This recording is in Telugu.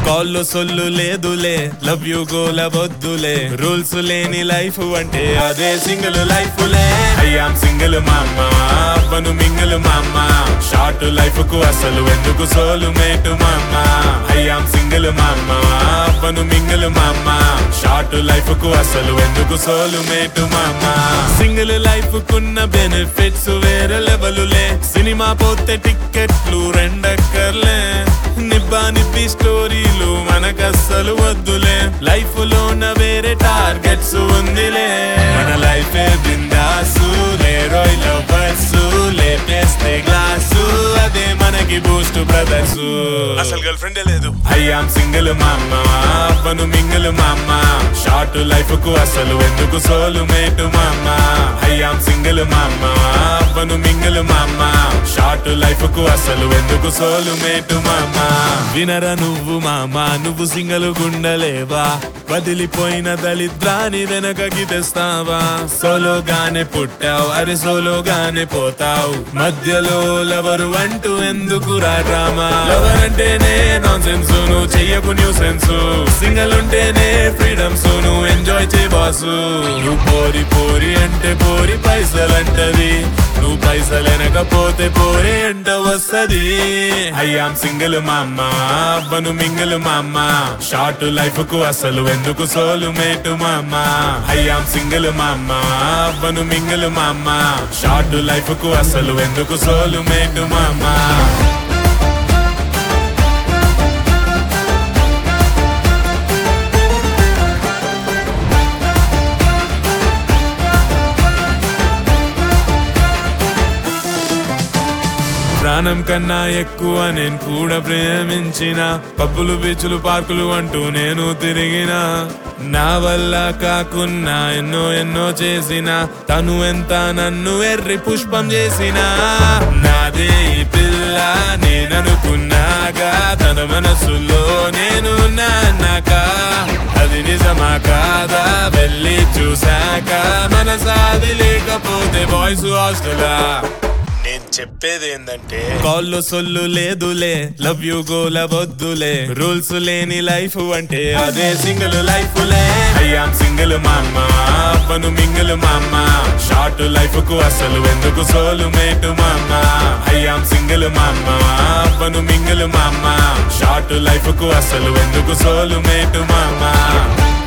కాల్లో సొల్లు లేదులే, లవ్ యూ గోల వద్దులే, రూల్స్ లేని లైఫ్ అంటే అదే సింగిల్ లైఫ్ లే. ఐయామ్ సింగిల్ మామ, అవ్వను మింగిల్ మామ, షార్ట్ లైఫ్ కు అసలు ఎందుకు సోలు మేటు మామ. ఐయామ్ సింగిల్ మామ, అవ్వను మింగిల్ మామ, షార్ట్ లైఫ్ కు అసలు ఎందుకు సోలు మేటు మామ. సింగిల్ లైఫ్ కున్న బెనిఫిట్స్ వేరే లెవెలులే, సినిమా పోతే టిక్కెట్లు రెండక్కర్లే, నిబ్బా నిబ్బి స్టోరీలు మనకస్సలు వద్దులే, లైఫ్ లోన వేరే టార్గెట్స్ ఉందిలే. మన లైఫ్ బిందాసు, లేరోయ్ లవర్స్, లేపేస్తే గ్లాసు, అదే మనకి బూస్ట్ బ్రదర్స్. అసలు గర్ల్ ఫ్రెండే లేదు. ఐయామ్ సింగిల్ మామ, అవ్వను మింగిల్ మామ, షార్ట్ లైఫ్ కు అసలు ఎందుకు సోలు మేటు మామ. ఐయామ్ సింగిల్ మామ, అవ్వను మింగిల్ మామ, షార్ట్ లైఫ్ కు అసలు ఎందుకు సోలు మేటు మామ. వినరా నువ్వు మామ, నువ్వు సింగల్ గుండలేవా, వదిలిపోయిన దళిద్రాని వెనకకి తెస్తావా. సోలోగానే పుట్టావు, అరే సోలోగానే పోతావు, మధ్యలో లవరు అంటూ ఎందుకు రా డ్రామా. లవర్ అంటేనే నాన్ సెన్స్, నువ్వు చెయ్యకు న్యూ సెన్స్, సింగల్ ఉంటేనే ఫ్రీడమ్స్, నువ్వు ఎంజాయ్ చే బాసు. నువ్వు పోరి పోరి అంటే పోరి పైసలంటది, నువ్వు పైసలెనకపోతే పోరే అంట వస్తది. ఐయామ్ సింగిల్ మామ, అవ్వను మింగిల్ మామ, షార్ట్ లైఫ్ కు అసలు ఎందుకు సోలు మేటు మామ. ఐయామ్ సింగిల్ మామ, అవ్వను మింగిల్ మామ, షార్ట్ లైఫ్ కు అసలు ఎందుకు సోలు మేటు మామ. ప్రాణం కన్నా ఎక్కువ నేను కూడా ప్రేమించిన, పబ్బులు బీచులు పార్కులు అంటూ నేను తిరిగిన, నా వల్ల కాకున్నా ఎన్నో ఎన్నో చేసిన, తను ఎంత నన్ను ఎర్రి పుష్పం చేసిన. నాదే ఈ పిల్ల నేననుకున్నాగా, తన మనసులో నేను నాక, అది నిజమా కాదా వెళ్ళి చూసాక, మనసాది లేకపోతే బాయ్స్ హాస్టలా. నేను చెప్పేది ఏందంటే, కాల్లో సొల్లు లేదులే, లవ్ యూ గోల వద్దులే, రూల్స్ లేని లైఫ్ అంటే అదే సింగిల్ లైఫ్ లే. ఐయామ్ సింగిల్ మామ, అవ్వను మింగిల్ మామ, షార్ట్ లైఫ్ కు అసలు ఎందుకు సోలు మేటు మామ. ఐయామ్ సింగిల్ మామ, అవ్వను మింగిల్ మామ, షార్ట్ లైఫ్ కు అసలు ఎందుకు సోలు మేటు మామ.